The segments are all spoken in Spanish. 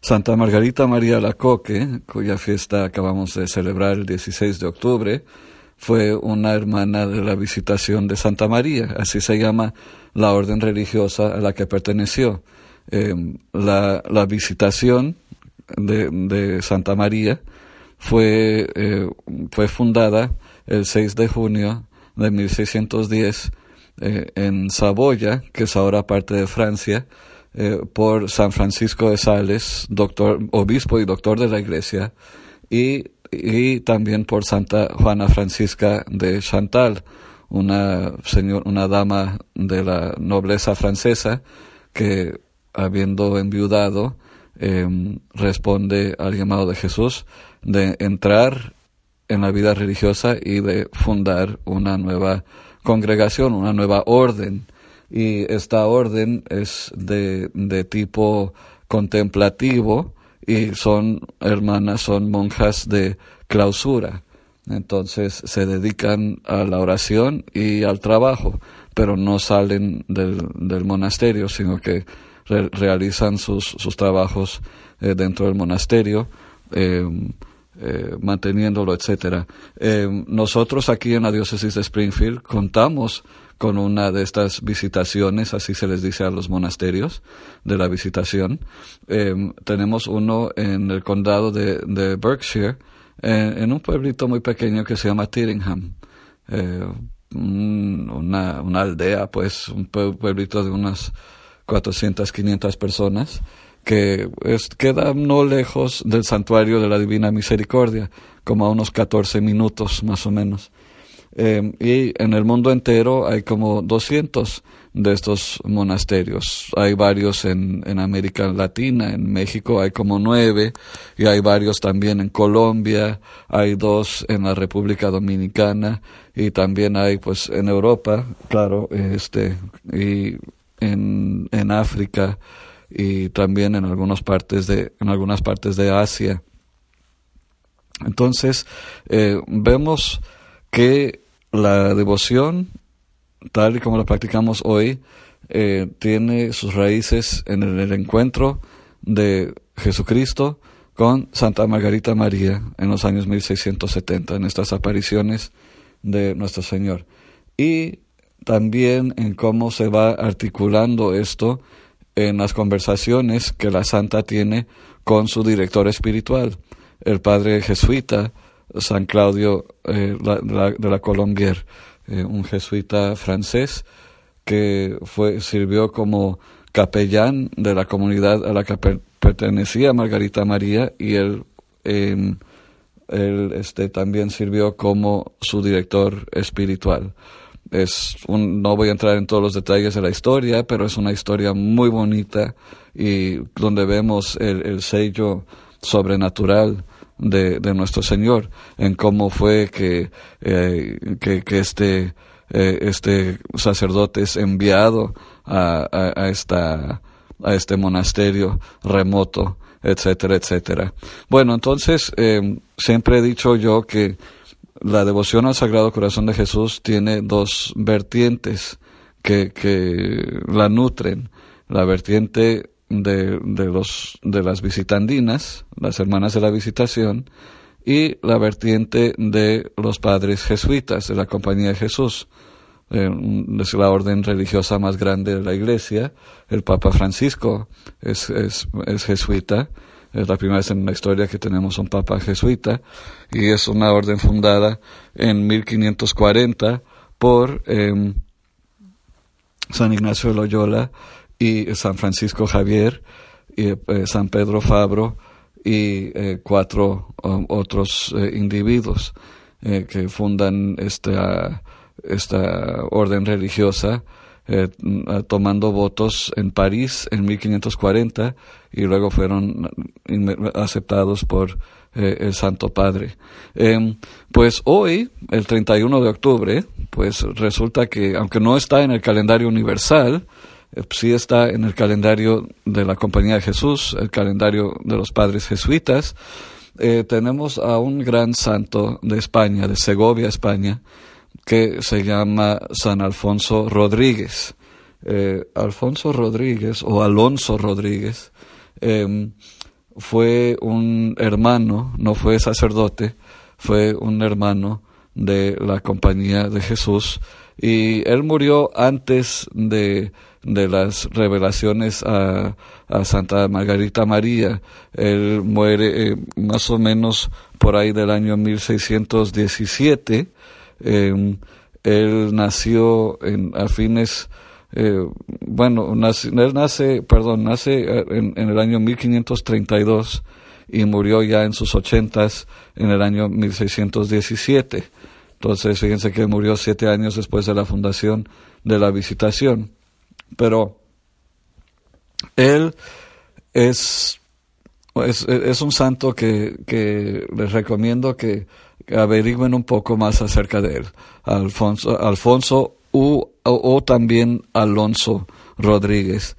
Santa Margarita María Alacoque, cuya fiesta acabamos de celebrar el 16 de octubre, fue una hermana de la Visitación de Santa María, así se llama la orden religiosa a la que perteneció. La Visitación de Santa María fue fundada el 6 de junio de 1610 en Saboya, que es ahora parte de Francia, por San Francisco de Sales, obispo y doctor de la Iglesia, y también por Santa Juana Francisca de Chantal, una dama de la nobleza francesa que, habiendo enviudado, responde al llamado de Jesús de entrar en la vida religiosa y de fundar una nueva congregación, una nueva orden. Y esta orden es de tipo contemplativo y son monjas de clausura. Entonces se dedican a la oración y al trabajo, pero no salen del monasterio, sino que realizan sus trabajos dentro del monasterio, manteniéndolo, etcétera. Nosotros aquí en la diócesis de Springfield contamos con una de estas visitaciones, así se les dice a los monasterios de la Visitación. Tenemos uno en el condado de Berkshire, en un pueblito muy pequeño que se llama Tyringham, una aldea, pues, un pueblito de unas 400, 500 personas, que queda no lejos del Santuario de la Divina Misericordia, como a unos 14 minutos más o menos. Y en el mundo entero hay como 200 de estos monasterios. Hay varios en América Latina, en México hay como 9, y hay varios también en Colombia, hay 2 en la República Dominicana, y también hay pues en Europa, claro, y en África, y también en algunas partes de Asia. Entonces, vemos que la devoción, tal y como la practicamos hoy, tiene sus raíces en el encuentro de Jesucristo con Santa Margarita María en los años 1670, en estas apariciones de nuestro Señor. Y también en cómo se va articulando esto en las conversaciones que la santa tiene con su director espiritual, el padre jesuita San Claudio de la Colombière, un jesuita francés que sirvió como capellán de la comunidad a la que pertenecía Margarita María, y él también sirvió como su director espiritual. No voy a entrar en todos los detalles de la historia, pero es una historia muy bonita, y donde vemos el sello sobrenatural de nuestro Señor, en cómo fue que este sacerdote es enviado a este monasterio remoto, etcétera, etcétera. Bueno, entonces, siempre he dicho yo que la devoción al Sagrado Corazón de Jesús tiene 2 vertientes que la nutren: la vertiente de las visitandinas, las hermanas de la Visitación, y la vertiente de los padres jesuitas de la Compañía de Jesús. Es la orden religiosa más grande de la Iglesia. El Papa Francisco es jesuita. Es la primera vez en la historia que tenemos un Papa jesuita, y es una orden fundada en 1540 por San Ignacio de Loyola y San Francisco Javier, y San Pedro Fabro, y 4 otros individuos que fundan esta orden religiosa, tomando votos en París en 1540, y luego fueron aceptados por el Santo Padre. Pues hoy, el 31 de octubre, pues resulta que, aunque no está en el calendario universal, sí está en el calendario de la Compañía de Jesús, el calendario de los padres jesuitas. Tenemos a un gran santo de España, de Segovia, España, que se llama San Alfonso fue un hermano, no fue sacerdote, fue un hermano de la Compañía de Jesús, y él murió antes de las revelaciones a Santa Margarita María. Él muere más o menos por ahí del año 1617. Él nació a fines, nace en el año 1532 y murió ya en sus 80s en el año 1617. Entonces, fíjense que murió 7 años después de la fundación de la Visitación. Pero él es un santo que les recomiendo que averigüen un poco más acerca de él. Alfonso o también Alonso Rodríguez.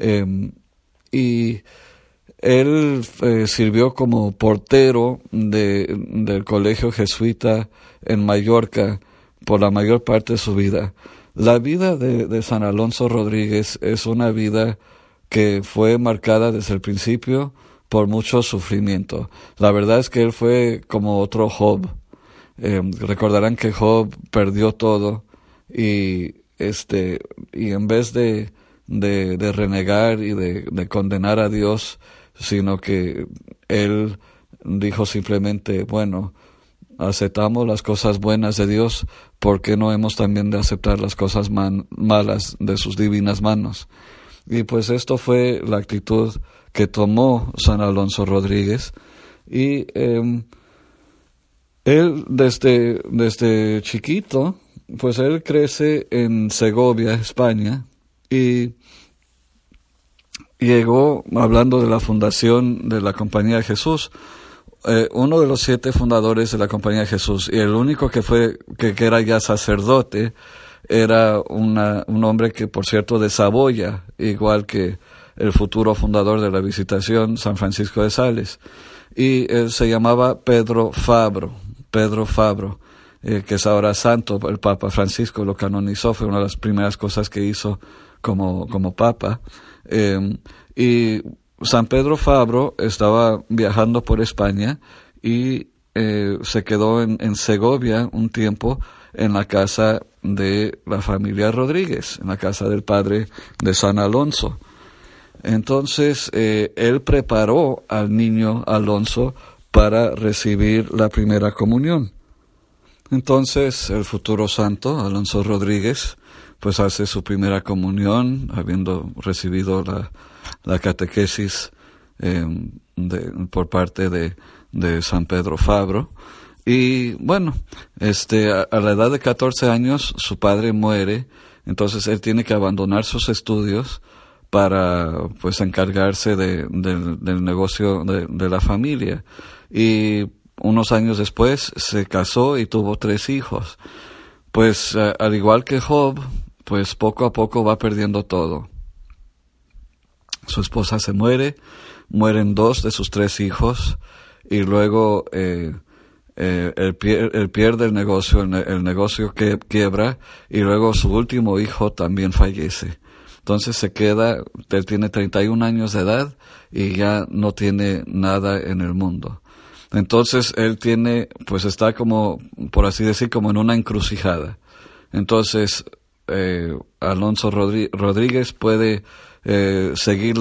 Y él sirvió como portero del colegio jesuita en Mallorca por la mayor parte de su vida. La vida de San Alonso Rodríguez es una vida que fue marcada desde el principio por mucho sufrimiento. La verdad es que él fue como otro Job. Recordarán que Job perdió todo y en vez de renegar y de condenar a Dios, sino que él dijo simplemente, bueno, aceptamos las cosas buenas de Dios, ¿por qué no hemos también de aceptar las cosas malas de sus divinas manos? Y pues esto fue la actitud que tomó San Alonso Rodríguez, y él desde chiquito, pues él crece en Segovia, España, y llegó, hablando de la fundación de la Compañía de Jesús, uno de los 7 fundadores de la Compañía de Jesús, y el único que era ya sacerdote, era un hombre que, por cierto, de Saboya, igual que el futuro fundador de la Visitación, San Francisco de Sales, y él se llamaba Pedro Fabro, que es ahora santo. El Papa Francisco lo canonizó, fue una de las primeras cosas que hizo como Papa. Y San Pedro Fabro estaba viajando por España y se quedó en Segovia un tiempo en la casa de la familia Rodríguez, en la casa del padre de San Alonso. Entonces, él preparó al niño Alonso para recibir la primera comunión. Entonces, el futuro santo, Alonso Rodríguez, pues hace su primera comunión, habiendo recibido la catequesis por parte de San Pedro Fabro. Y bueno, a la edad de 14 años su padre muere, entonces él tiene que abandonar sus estudios para pues encargarse del negocio de la familia. Y unos años después se casó y tuvo 3 hijos. Pues al igual que Job, pues poco a poco va perdiendo todo. Su esposa se muere, mueren 2 de sus 3 hijos, y luego él pierde el negocio que quiebra, y luego su último hijo también fallece. Entonces se queda, él tiene 31 años de edad y ya no tiene nada en el mundo. Entonces él está como, por así decir, como en una encrucijada. Entonces Alonso Rodríguez puede seguir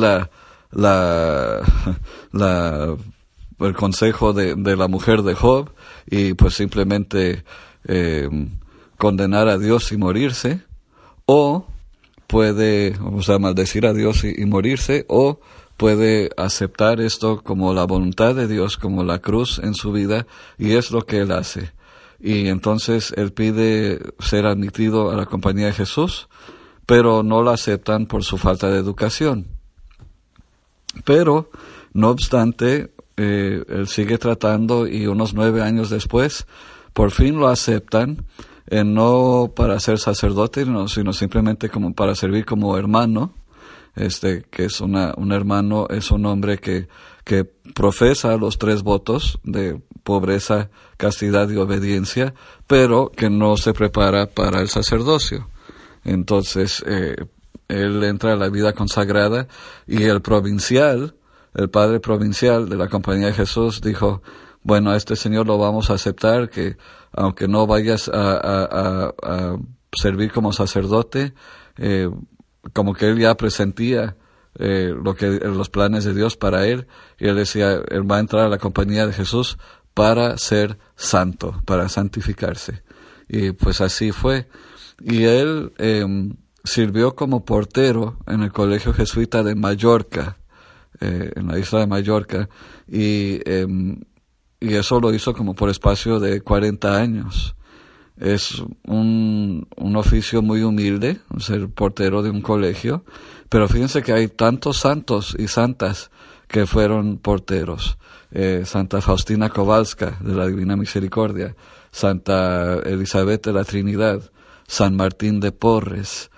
el consejo de la mujer de Job y pues simplemente condenar a Dios y morirse, o puede, maldecir a Dios y morirse, o puede aceptar esto como la voluntad de Dios, como la cruz en su vida, y es lo que él hace. Y entonces él pide ser admitido a la Compañía de Jesús, pero no lo aceptan por su falta de educación. Pero, no obstante, él sigue tratando, y unos 9 años después, por fin lo aceptan, no para ser sacerdote, sino simplemente como para servir como hermano. Que es un hermano, es un hombre que profesa los 3 votos de pobreza, castidad y obediencia, pero que no se prepara para el sacerdocio. Entonces, él entra a la vida consagrada, y el provincial el padre provincial de la Compañía de Jesús dijo, bueno, a este señor lo vamos a aceptar, que aunque no vayas a servir como sacerdote, como que él ya presentía los planes de Dios para él, y él decía, él va a entrar a la Compañía de Jesús para ser santo, para santificarse. Y pues así fue. Y él sirvió como portero en el Colegio Jesuita de Mallorca, en la isla de Mallorca, y eso lo hizo como por espacio de 40 años. Es un oficio muy humilde, ser portero de un colegio, pero fíjense que hay tantos santos y santas que fueron porteros. Santa Faustina Kowalska, de la Divina Misericordia, Santa Elizabeth de la Trinidad, San Martín de Porres,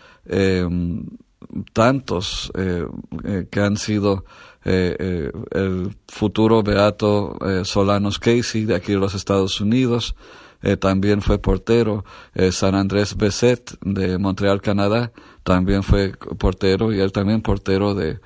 tantos que han sido el futuro beato Solanos Casey, de aquí de los Estados Unidos, también fue portero. San Andrés Besset, de Montreal, Canadá, también fue portero, y él también portero de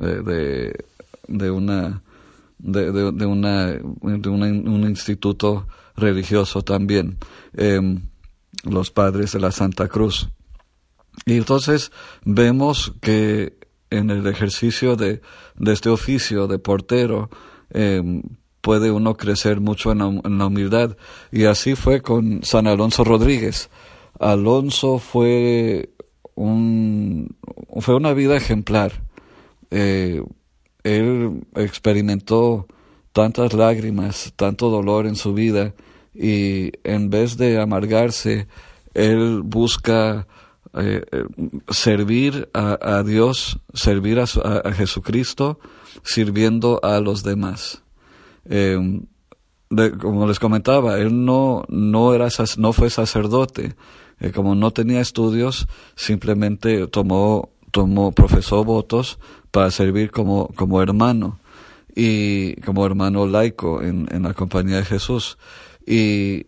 un instituto religioso también, los Padres de la Santa Cruz. Y entonces vemos que en el ejercicio de este oficio de portero puede uno crecer mucho en la humildad, y así fue con San Alonso Rodríguez. Alonso fue una vida ejemplar. Él experimentó tantas lágrimas, tanto dolor en su vida, y en vez de amargarse, él busca servir a Dios, servir a Jesucristo, sirviendo a los demás. Como les comentaba, él no fue sacerdote, como no tenía estudios, simplemente profesó votos para servir como hermano, y como hermano laico en la Compañía de Jesús. Y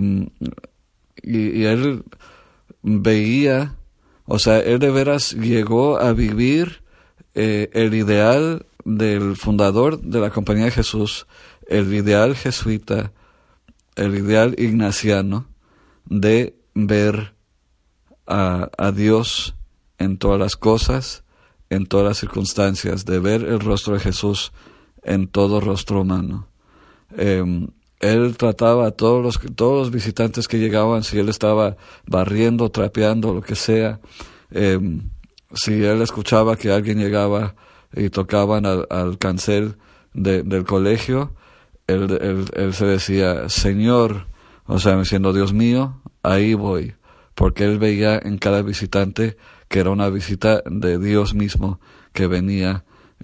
él veía, o sea, él de veras llegó a vivir el ideal del fundador de la Compañía de Jesús, el ideal jesuita, el ideal ignaciano, de ver a Dios en todas las cosas, en todas las circunstancias, de ver el rostro de Jesús en todo rostro humano. Él trataba a todos los visitantes que llegaban, si él estaba barriendo, trapeando, lo que sea, si él escuchaba que alguien llegaba y tocaban al cancel del colegio, él se decía, Señor, o sea, diciendo, Dios mío, ahí voy, porque él veía en cada visitante que era una visita de Dios mismo que venía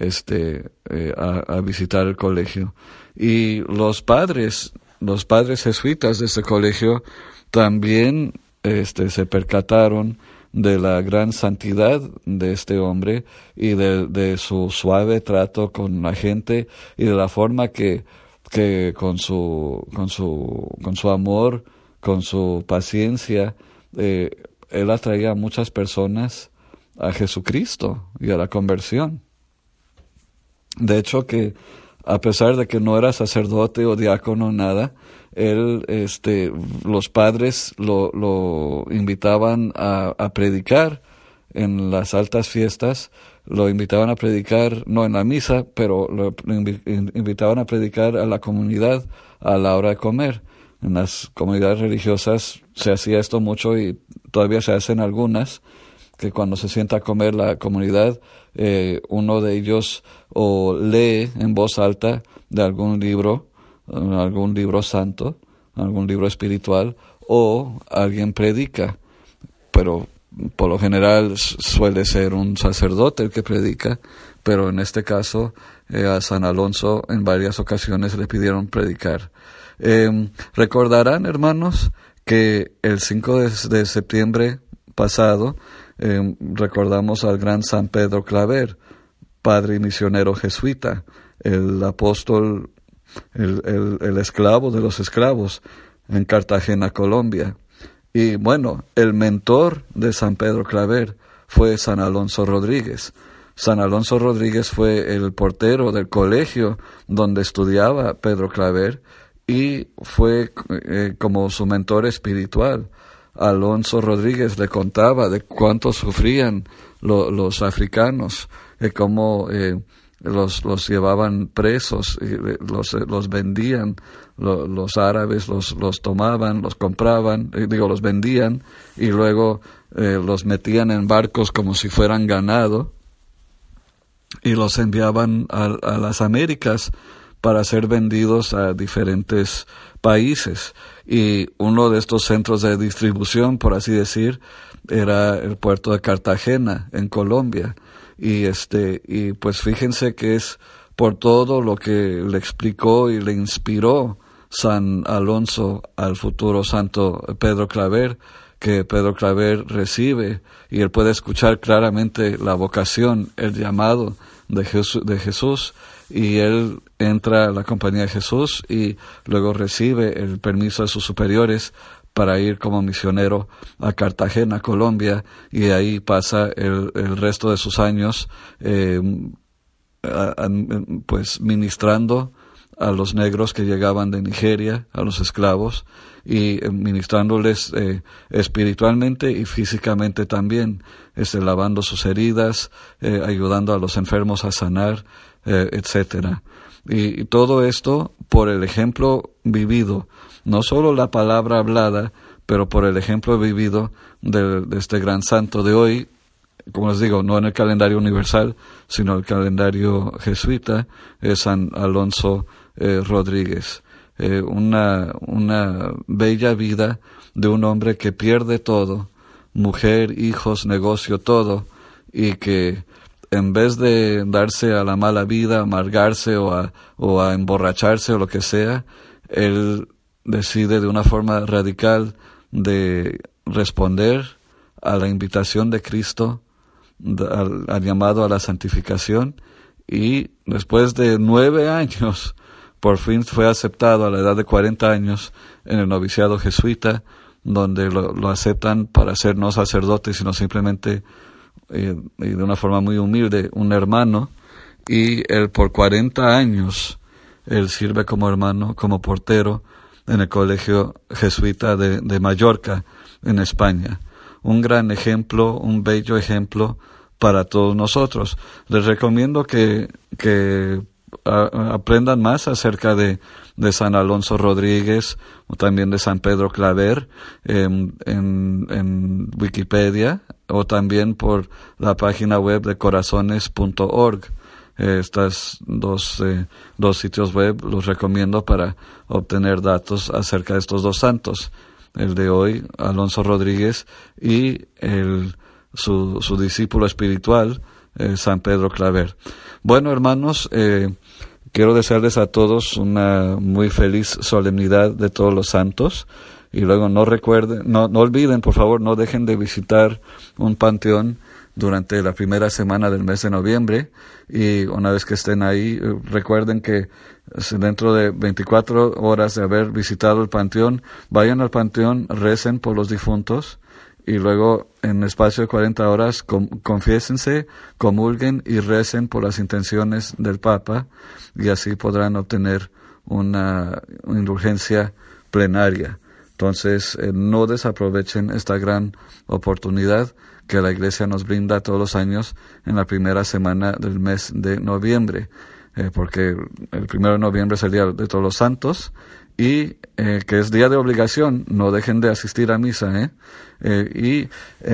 a visitar el colegio. Y los padres jesuitas de ese colegio también se percataron de la gran santidad de este hombre, y de su suave trato con la gente, y de la forma que con su amor, con su paciencia, él atraía a muchas personas a Jesucristo y a la conversión. De hecho, que a pesar de que no era sacerdote o diácono, nada, él, los padres lo invitaban a predicar en las altas fiestas, lo invitaban a predicar, no en la misa, pero lo invitaban a predicar a la comunidad a la hora de comer. En las comunidades religiosas se hacía esto mucho, y todavía se hacen algunas, que cuando se sienta a comer la comunidad, uno de ellos o lee en voz alta de algún libro santo, algún libro espiritual, o alguien predica, pero por lo general suele ser un sacerdote el que predica, pero en este caso a San Alonso en varias ocasiones le pidieron predicar. Recordarán, hermanos, que el 5 de septiembre pasado recordamos al gran San Pedro Claver, padre y misionero jesuita, el apóstol, el esclavo de los esclavos en Cartagena, Colombia. Y bueno, el mentor de San Pedro Claver fue San Alonso Rodríguez. San Alonso Rodríguez fue el portero del colegio donde estudiaba Pedro Claver y fue como su mentor espiritual. Alonso Rodríguez le contaba de cuánto sufrían los africanos, cómo los llevaban presos, y los vendían, los árabes los tomaban, los compraban, los vendían y luego los metían en barcos como si fueran ganado y los enviaban a las Américas para ser vendidos a diferentes países. Y uno de estos centros de distribución, por así decir, era el puerto de Cartagena, en Colombia. Y pues fíjense que es por todo lo que le explicó y le inspiró San Alonso al futuro santo Pedro Claver, que Pedro Claver recibe, y él puede escuchar claramente la vocación, el llamado de Jesús, y él entra a la compañía de Jesús y luego recibe el permiso de sus superiores para ir como misionero a Cartagena, Colombia, y ahí pasa el resto de sus años pues ministrando a los negros que llegaban de Nigeria, a los esclavos, y ministrándoles espiritualmente y físicamente también, lavando sus heridas, ayudando a los enfermos a sanar, etcétera. Y todo esto por el ejemplo vivido, no solo la palabra hablada, pero por el ejemplo vivido de este gran santo de hoy, como les digo, no en el calendario universal, sino el calendario jesuita, es San Alonso Rodríguez. Una bella vida de un hombre que pierde todo, mujer, hijos, negocio, todo, y que en vez de darse a la mala vida, amargarse o a emborracharse o lo que sea, él decide de una forma radical de responder a la invitación de Cristo, al llamado a la santificación, y después de 9 años, por fin fue aceptado a la edad de 40 años en el noviciado jesuita, donde lo aceptan para ser no sacerdote, sino simplemente, y de una forma muy humilde, un hermano, y él por 40 años, él sirve como hermano, como portero, en el colegio jesuita de Mallorca, en España. Un gran ejemplo, un bello ejemplo para todos nosotros. Les recomiendo que aprendan más acerca de San Alonso Rodríguez, o también de San Pedro Claver, en Wikipedia, o también por la página web de corazones.org. Estas dos sitios web los recomiendo para obtener datos acerca de estos dos santos, el de hoy, Alonso Rodríguez, y su discípulo espiritual, San Pedro Claver. Bueno, hermanos, quiero desearles a todos una muy feliz solemnidad de todos los santos, y luego no olviden, por favor, no dejen de visitar un panteón durante la primera semana del mes de noviembre, y una vez que estén ahí, recuerden que dentro de 24 horas de haber visitado el panteón, vayan al panteón, recen por los difuntos, y luego en espacio de 40 horas confiésense, comulguen y recen por las intenciones del Papa, y así podrán obtener una indulgencia plenaria. Entonces, no desaprovechen esta gran oportunidad que la Iglesia nos brinda todos los años en la primera semana del mes de noviembre, porque el 1 de noviembre es el Día de Todos los Santos, y que es día de obligación. No dejen de asistir a misa, y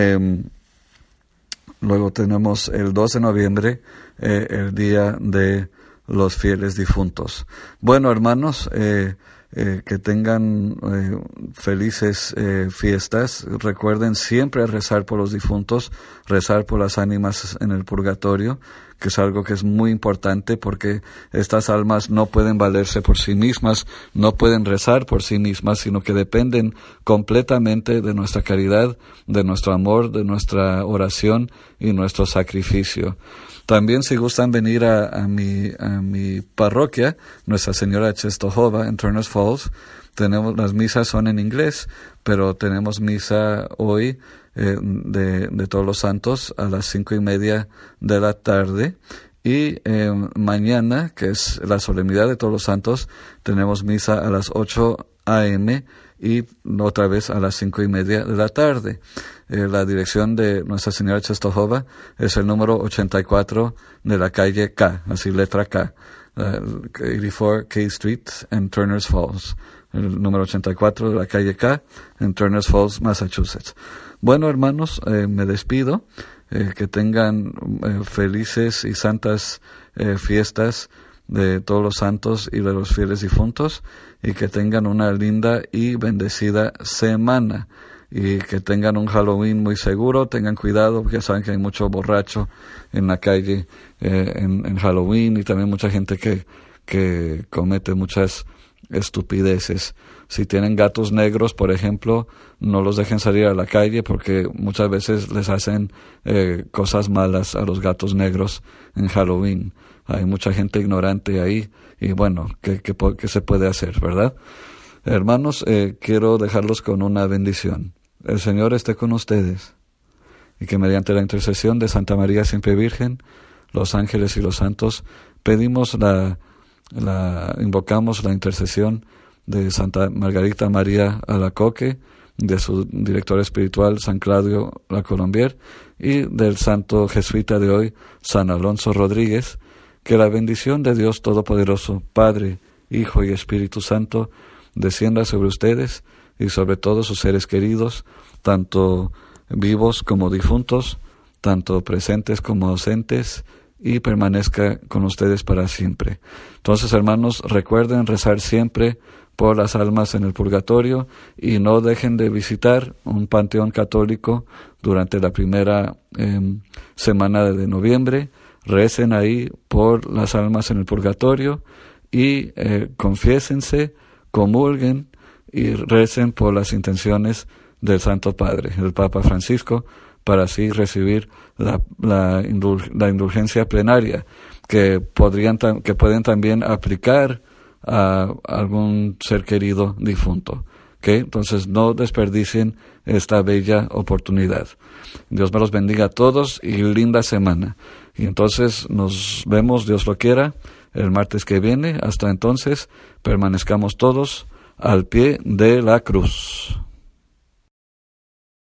luego tenemos el 2 de noviembre, el Día de los Fieles Difuntos. Bueno, hermanos, que tengan felices fiestas. Recuerden siempre rezar por los difuntos, rezar por las ánimas en el purgatorio, que es algo que es muy importante, porque estas almas no pueden valerse por sí mismas, no pueden rezar por sí mismas, sino que dependen completamente de nuestra caridad, de nuestro amor, de nuestra oración y nuestro sacrificio. También, si gustan venir a mi parroquia, Nuestra Señora de Czestochowa, en Turner's Falls, las misas son en inglés, pero tenemos misa hoy de Todos los Santos a las 5:30 de la tarde. Y mañana, que es la solemnidad de Todos los Santos, tenemos misa a las 8 a.m. y otra vez a las 5:30 de la tarde. La dirección de Nuestra Señora de Czestochowa es el número 84 de la calle K, así letra K, 84 K Street en Turners Falls. El número 84 de la calle K en Turners Falls, Massachusetts. Bueno, hermanos, me despido. Que tengan felices y santas fiestas de Todos los Santos y de los fieles difuntos, y que tengan una linda y bendecida semana, y que tengan un Halloween muy seguro. Tengan cuidado, porque ya saben que hay mucho borracho en la calle en Halloween, y también mucha gente que comete muchas estupideces. Si tienen gatos negros, por ejemplo, no los dejen salir a la calle, porque muchas veces les hacen cosas malas a los gatos negros en Halloween. Hay mucha gente ignorante ahí, y bueno, ¿qué se puede hacer, verdad? Hermanos, quiero dejarlos con una bendición. El Señor esté con ustedes, y que mediante la intercesión de Santa María Siempre Virgen, los ángeles y los santos, invocamos la intercesión de Santa Margarita María Alacoque, de su director espiritual San Claudio La Colombier, y del santo jesuita de hoy, San Alonso Rodríguez. Que la bendición de Dios Todopoderoso, Padre, Hijo y Espíritu Santo, descienda sobre ustedes y sobre todos sus seres queridos, tanto vivos como difuntos, tanto presentes como ausentes, y permanezca con ustedes para siempre. Entonces, hermanos, recuerden rezar siempre por las almas en el purgatorio, y no dejen de visitar un panteón católico durante la primera semana de noviembre. Recen ahí por las almas en el purgatorio, y confiésense, comulguen y recen por las intenciones del Santo Padre, el Papa Francisco, para así recibir la indulgencia plenaria que pueden también aplicar a algún ser querido difunto. ¿Okay? Entonces no desperdicien esta bella oportunidad. Dios me los bendiga a todos y linda semana. Y entonces nos vemos, Dios lo quiera, el martes que viene. Hasta entonces, permanezcamos todos al pie de la cruz.